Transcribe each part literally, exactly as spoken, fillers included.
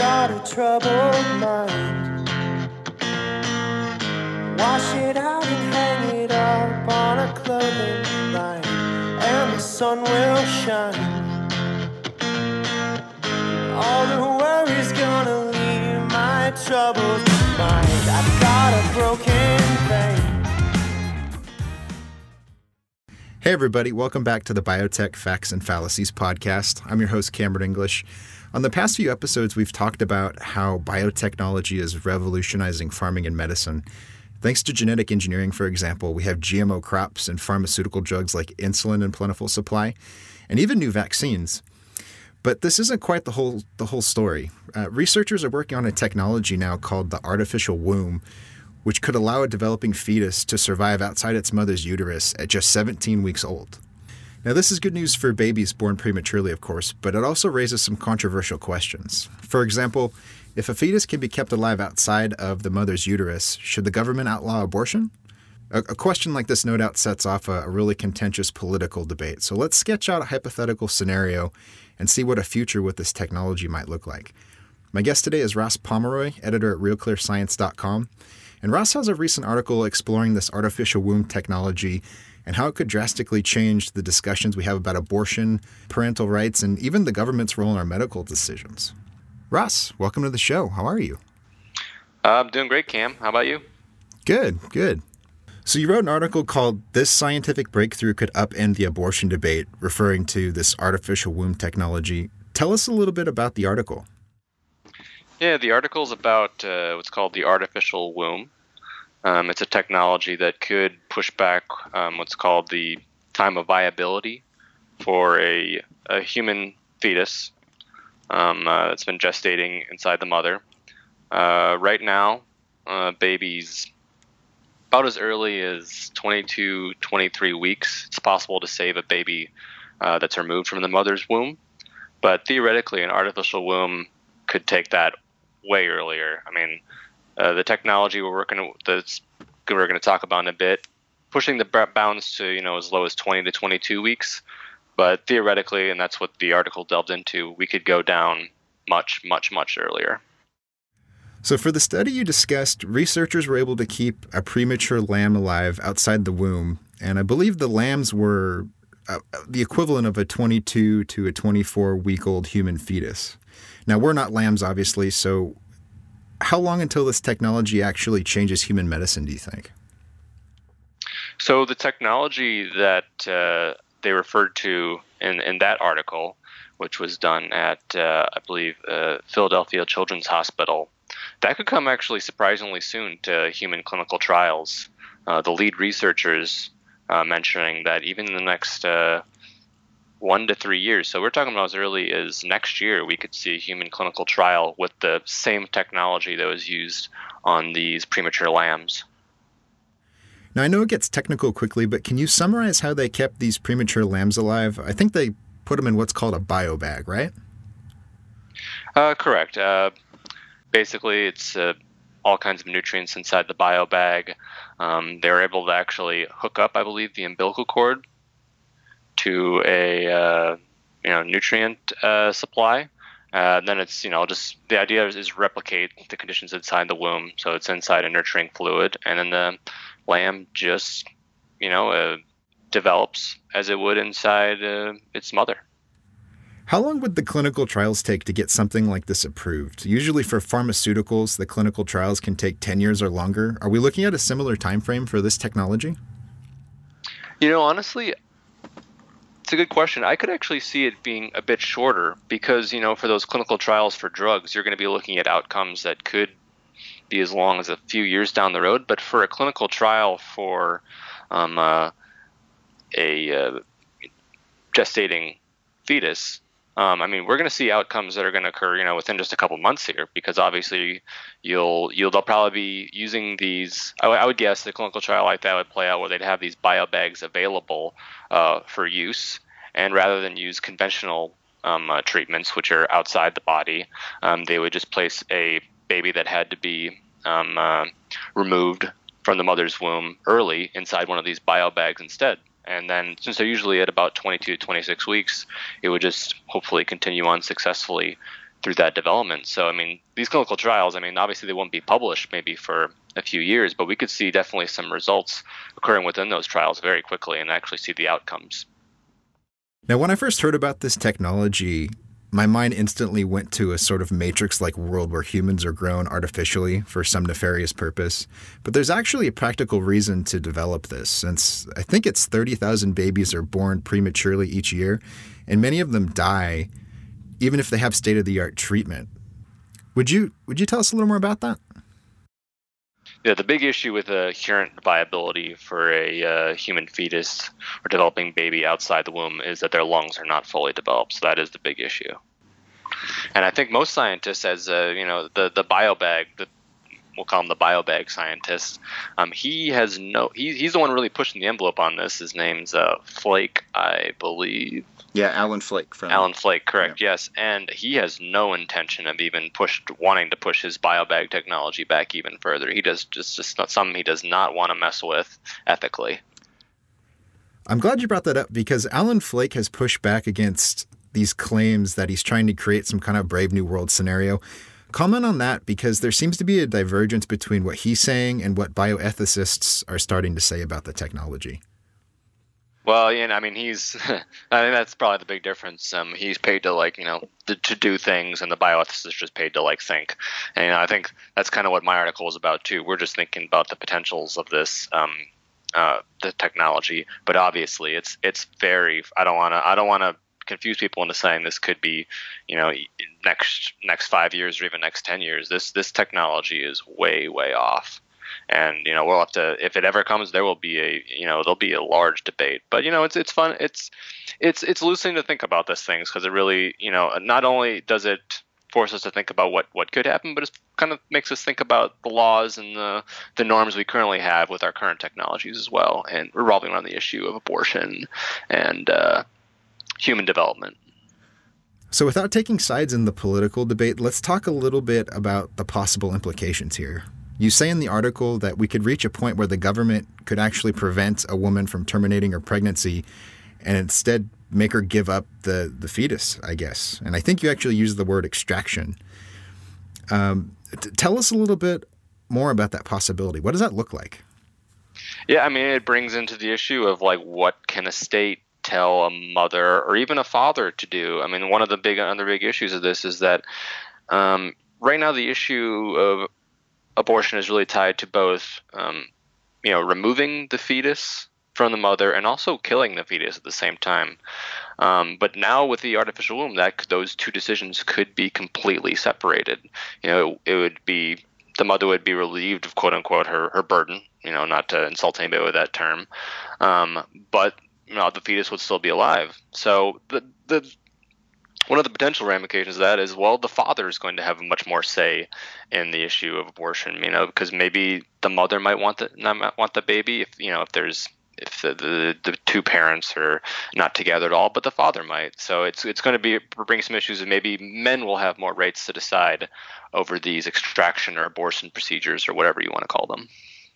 got a troubled mind. Wash it out and hang it up on a clothing line, and the sun will shine. All the worries gonna leave my troubled mind. I've got a broken vein. Hey everybody, welcome back to the Biotech Facts and Fallacies podcast. I'm your host, Cameron English. On the past few episodes, we've talked about how biotechnology is revolutionizing farming and medicine. Thanks to genetic engineering, for example, we have G M O crops and pharmaceutical drugs like insulin in plentiful supply, and even new vaccines. But this isn't quite the whole the whole story. Uh, researchers are working on a technology now called the artificial womb, which could allow a developing fetus to survive outside its mother's uterus at just seventeen weeks old. Now, this is good news for babies born prematurely, of course, but it also raises some controversial questions. For example, if a fetus can be kept alive outside of the mother's uterus, should the government outlaw abortion? A, a question like this no doubt sets off a, a really contentious political debate. So let's sketch out a hypothetical scenario and see what a future with this technology might look like. My guest today is Ross Pomeroy, editor at real clear science dot com. And Ross has a recent article exploring this artificial womb technology and how it could drastically change the discussions we have about abortion, parental rights, and even the government's role in our medical decisions. Ross, welcome to the show. How are you? Uh, I'm doing great, Cam. How about you? Good, good. So you wrote an article called "This Scientific Breakthrough Could Upend the Abortion Debate," referring to this artificial womb technology. Tell us a little bit about the article. Yeah, the article is about uh, what's called the artificial womb. Um, it's a technology that could push back um, what's called the time of viability for a, a human fetus um, uh, that's been gestating inside the mother. Uh, right now, uh, babies about as early as twenty-two, twenty-three weeks, it's possible to save a baby uh, that's removed from the mother's womb. But theoretically, an artificial womb could take that way earlier. I mean, uh, the technology we're working that's we're going to talk about in a bit, pushing the bounds to you know as low as twenty to twenty-two weeks. But theoretically, and that's what the article delved into, we could go down much, much, much earlier. So for the study you discussed, researchers were able to keep a premature lamb alive outside the womb, and I believe the lambs were uh, the equivalent of a twenty-two to a twenty-four week old human fetus. Now, we're not lambs, obviously, so how long until this technology actually changes human medicine, do you think? So the technology that uh, they referred to in, in that article, which was done at, uh, I believe, uh, Philadelphia Children's Hospital, that could come actually surprisingly soon to human clinical trials. Uh, the lead researchers uh, mentioning that even in the next uh, one to three years. So we're talking about as early as next year, we could see a human clinical trial with the same technology that was used on these premature lambs. Now, I know it gets technical quickly, but can you summarize how they kept these premature lambs alive? I think they put them in what's called a biobag, right? Uh, correct. Uh, basically, it's uh, all kinds of nutrients inside the biobag. Um, they were able to actually hook up, I believe, the umbilical cord to a uh, you know nutrient uh, supply. Uh, then it's you know just the idea is, is replicate the conditions inside the womb, so it's inside a nurturing fluid, and then the lamb just you know uh, develops as it would inside uh, its mother. How long would the clinical trials take to get something like this approved? Usually for pharmaceuticals, the clinical trials can take ten years or longer. Are we looking at a similar time frame for this technology? You know, honestly, it's a good question. I could actually see it being a bit shorter because, you know, for those clinical trials for drugs, you're going to be looking at outcomes that could be as long as a few years down the road. But for a clinical trial for um, uh, a uh, gestating fetus, um, I mean, we're going to see outcomes that are going to occur, you know, within just a couple months here, because obviously you'll you'll they'll probably be using these. I, I would guess the clinical trial like that would play out where they'd have these biobags available uh, for use, and rather than use conventional um, uh, treatments, which are outside the body, um, they would just place a baby that had to be um, uh, removed from the mother's womb early inside one of these biobags instead. And then, since they're usually at about twenty-two to twenty-six weeks, it would just hopefully continue on successfully through that development. So, I mean, these clinical trials, I mean, obviously they won't be published maybe for a few years, but we could see definitely some results occurring within those trials very quickly and actually see the outcomes. Now, when I first heard about this technology, my mind instantly went to a sort of Matrix-like world where humans are grown artificially for some nefarious purpose. But there's actually a practical reason to develop this, since I think it's thirty thousand babies are born prematurely each year, and many of them die even if they have state-of-the-art treatment. Would you would you tell us a little more about that? Yeah, the big issue with the current viability for a uh, human fetus or developing baby outside the womb is that their lungs are not fully developed. So that is the big issue. And I think most scientists, as uh, you know, the the biobag, the we'll call him the biobag scientist. Um, he has no. He, he's the one really pushing the envelope on this. His name's uh, Flake, I believe. Yeah, Alan Flake. From Alan Flake, correct? Yeah. Yes, and he has no intention of even pushed wanting to push his biobag technology back even further. He does just just not something he does not want to mess with ethically. I'm glad you brought that up because Alan Flake has pushed back against these claims that he's trying to create some kind of Brave New World scenario. Comment on that because there seems to be a divergence between what he's saying and what bioethicists are starting to say about the technology. Well, you know, I mean, he's, I think that's probably the big difference. Um, he's paid to, like, you know, to, to do things, and the bioethicist is just paid to, like, think. And, you know, I think that's kind of what my article is about, too. We're just thinking about the potentials of this, um, uh, the technology. But obviously, it's, it's very, I don't want to, I don't want to confuse people into saying this could be, you know, next, next five years or even next ten years. This, this technology is way, way off. And, you know, we'll have to, if it ever comes, there will be a, you know, there'll be a large debate. But, you know, it's it's fun. It's it's it's loosening to think about these things because it really, you know, not only does it force us to think about what, what could happen, but it kind of makes us think about the laws and the, the norms we currently have with our current technologies as well, and revolving around the issue of abortion and uh, human development. So without taking sides in the political debate, let's talk a little bit about the possible implications here. You say in the article that we could reach a point where the government could actually prevent a woman from terminating her pregnancy and instead make her give up the, the fetus, I guess. And I think you actually use the word extraction. Um, t- tell us a little bit more about that possibility. What does that look like? Yeah, I mean, it brings into the issue of, like, what can a state tell a mother or even a father to do? I mean, one of the big other big issues of this is that um, right now the issue of abortion is really tied to both, um, you know, removing the fetus from the mother and also killing the fetus at the same time. Um, but now with the artificial womb, that those two decisions could be completely separated. You know, it, it would be the mother would be relieved of quote unquote her, her burden. You know, not to insult anybody with that term, um, but you know, the fetus would still be alive. So the the one of the potential ramifications of that is, well, the father is going to have much more say in the issue of abortion, you know, because maybe the mother might want the not want the baby if, you know, if there's if the, the, the two parents are not together at all, but the father might. So it's it's going to be bring some issues, and maybe men will have more rights to decide over these extraction or abortion procedures or whatever you want to call them.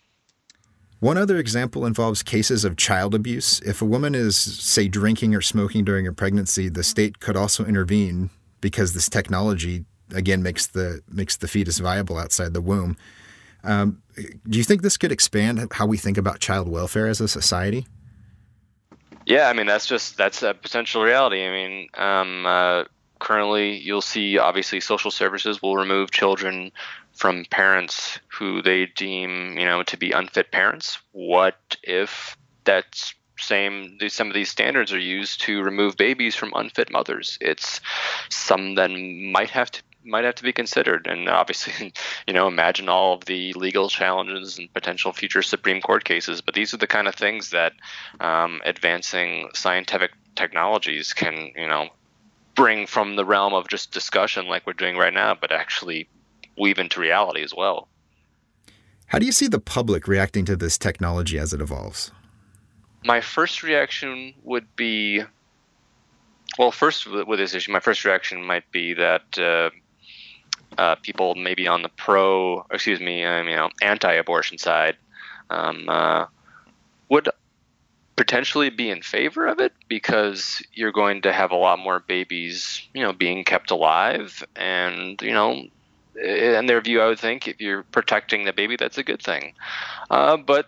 One other example involves cases of child abuse. If a woman is, say, drinking or smoking during her pregnancy, the state could also intervene because this technology, again, makes the makes the fetus viable outside the womb. Um, do you think this could expand how we think about child welfare as a society? Yeah, I mean, that's just that's a potential reality. I mean, um, uh, currently you'll see, obviously, social services will remove children from parents who they deem, you know, to be unfit parents. What if that same some of these standards are used to remove babies from unfit mothers? It's some that might have to might have to be considered. And obviously, you know, imagine all of the legal challenges and potential future Supreme Court cases. But these are the kind of things that um, advancing scientific technologies can, you know, bring from the realm of just discussion like we're doing right now, but actually weave into reality as well. How do you see the public reacting to this technology as it evolves? My first reaction would be, well, first with this issue, my first reaction might be that uh, uh, people maybe on the pro, excuse me, um, you know, anti-abortion side um, uh, would potentially be in favor of it because you're going to have a lot more babies, you know, being kept alive. And, you know, in their view, I would think if you're protecting the baby, that's a good thing. Uh, but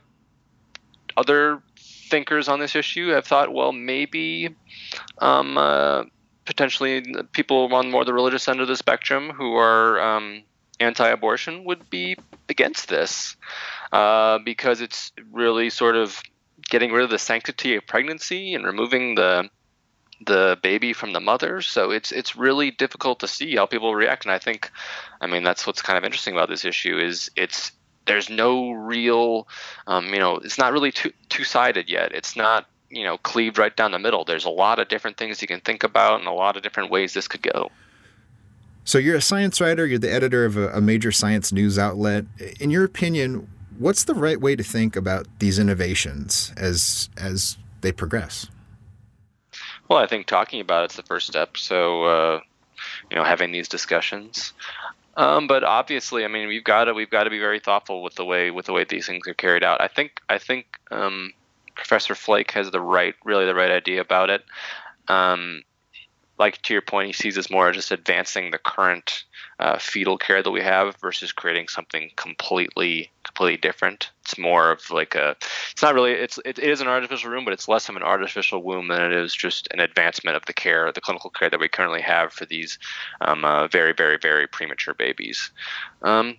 other thinkers on this issue have thought, well, maybe um, uh, potentially people on more the religious end of the spectrum who are um, anti-abortion would be against this uh, because it's really sort of getting rid of the sanctity of pregnancy and removing the the baby from the mother. So it's it's really difficult to see how people react. And I think, I mean, that's what's kind of interesting about this issue is it's there's no real, um, you know, it's not really two two sided yet. It's not, you know, cleaved right down the middle. There's a lot of different things you can think about and a lot of different ways this could go. So you're a science writer. You're the editor of a, a major science news outlet. In your opinion, what's the right way to think about these innovations as as they progress? Well, I think talking about it's the first step. So, uh, you know, having these discussions. Um, but obviously, I mean, we've got to we've got to be very thoughtful with the way with the way these things are carried out. I think I think um, Professor Flake has the right, really the right idea about it. Um, like to your point, he sees this more as just advancing the current uh, fetal care that we have versus creating something completely, completely different. It's more of like a, it's not really, it's, it, it is an artificial womb, but it's less of an artificial womb than it is just an advancement of the care, the clinical care that we currently have for these um, uh, very, very, very premature babies. Um,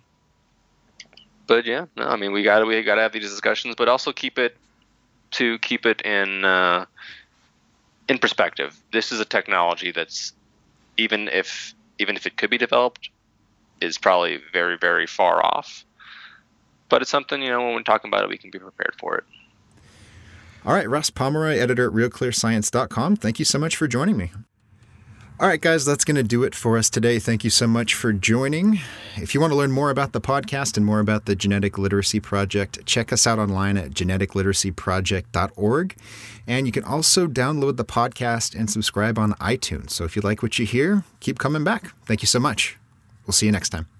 but yeah, no, I mean, we gotta, we gotta have these discussions, but also keep it to keep it in, uh, in perspective. This is a technology that's, even if even if it could be developed, is probably very, very far off. But it's something, you know, when we're talking about it, we can be prepared for it. All right, Ross Pomeroy, editor at real clear science dot com. Thank you so much for joining me. All right, guys, that's going to do it for us today. Thank you so much for joining. If you want to learn more about the podcast and more about the Genetic Literacy Project, check us out online at genetic literacy project dot org. And you can also download the podcast and subscribe on iTunes. So if you like what you hear, keep coming back. Thank you so much. We'll see you next time.